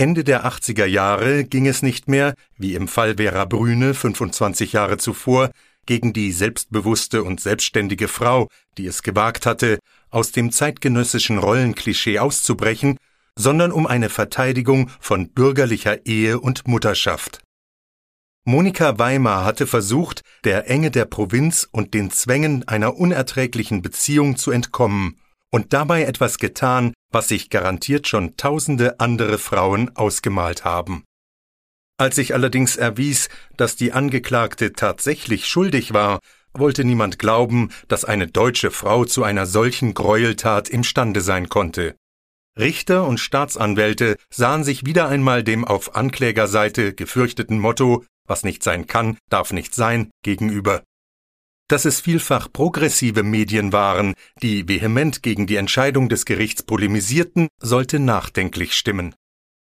Ende der 80er Jahre ging es nicht mehr, wie im Fall Vera Brühne 25 Jahre zuvor, gegen die selbstbewusste und selbstständige Frau, die es gewagt hatte, aus dem zeitgenössischen Rollenklischee auszubrechen, sondern um eine Verteidigung von bürgerlicher Ehe und Mutterschaft. Monika Weimar hatte versucht, der Enge der Provinz und den Zwängen einer unerträglichen Beziehung zu entkommen und dabei etwas getan, was sich garantiert schon tausende andere Frauen ausgemalt haben. Als sich allerdings erwies, dass die Angeklagte tatsächlich schuldig war, wollte niemand glauben, dass eine deutsche Frau zu einer solchen Gräueltat imstande sein konnte. Richter und Staatsanwälte sahen sich wieder einmal dem auf Anklägerseite gefürchteten Motto „Was nicht sein kann, darf nicht sein“ gegenüber. Dass es vielfach progressive Medien waren, die vehement gegen die Entscheidung des Gerichts polemisierten, sollte nachdenklich stimmen.